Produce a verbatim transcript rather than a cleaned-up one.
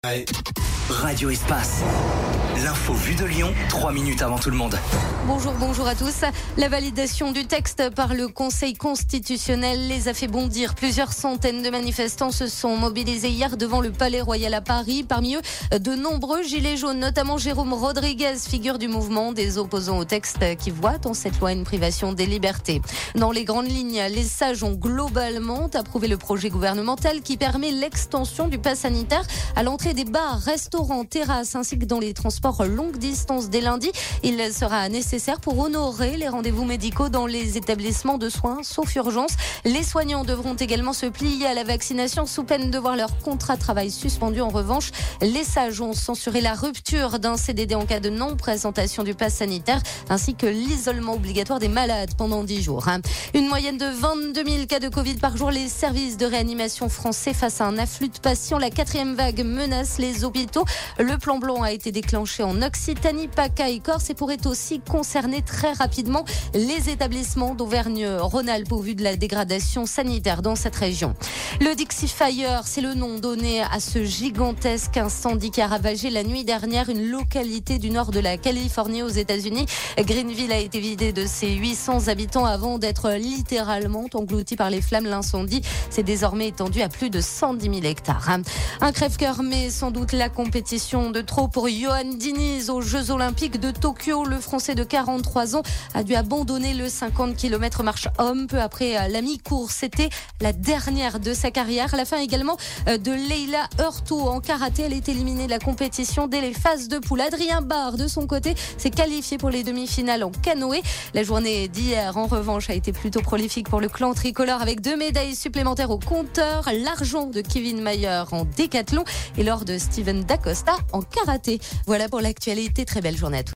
Ouais. Radio Espace. L'info vue de Lyon, trois minutes avant tout le monde. Bonjour, bonjour à tous. La validation du texte par le Conseil constitutionnel les a fait bondir. Plusieurs centaines de manifestants se sont mobilisés hier devant le Palais Royal à Paris. Parmi eux, de nombreux gilets jaunes, notamment Jérôme Rodriguez, figure du mouvement des opposants au texte qui voit dans cette loi une privation des libertés. Dans les grandes lignes, les sages ont globalement approuvé le projet gouvernemental qui permet l'extension du pass sanitaire à l'entrée des bars, restaurants, terrasses ainsi que dans les transports longue distance dès lundi. Il sera nécessaire pour honorer les rendez-vous médicaux dans les établissements de soins, sauf urgence. Les soignants devront également se plier à la vaccination sous peine de voir leur contrat de travail suspendu. En revanche, les sages ont censuré la rupture d'un C D D en cas de non-présentation du pass sanitaire ainsi que l'isolement obligatoire des malades pendant dix jours. Une moyenne de vingt-deux mille cas de Covid par jour. Les services de réanimation français face à un afflux de patients. La quatrième vague menace les hôpitaux. Le plan blanc a été déclenché en Occitanie, PACA et Corse et pourrait aussi concerner très rapidement les établissements d'Auvergne-Rhône-Alpes au vu de la dégradation sanitaire dans cette région. Le Dixie Fire, c'est le nom donné à ce gigantesque incendie qui a ravagé la nuit dernière une localité du nord de la Californie aux États-Unis. Greenville a été vidé de ses huit cents habitants avant d'être littéralement englouti par les flammes. L'incendie s'est désormais étendu à plus de cent dix mille hectares. Un crève-cœur, mais sans doute la compétition de trop pour Yoann Diniz aux Jeux Olympiques de Tokyo. Le Français de quarante-trois ans a dû abandonner le cinquante kilomètres marche homme peu après la mi-course. C'était la dernière de sa carrière. La fin également de Leila Hurtou en karaté. Elle est éliminée de la compétition dès les phases de poule. Adrien Barre, de son côté, s'est qualifié pour les demi-finales en canoë. La journée d'hier, en revanche, a été plutôt prolifique pour le clan tricolore avec deux médailles supplémentaires au compteur. L'argent de Kevin Mayer en décathlon et l'or de Steven Dacosta en karaté. Voilà pour l'actualité. Très belle journée à tous.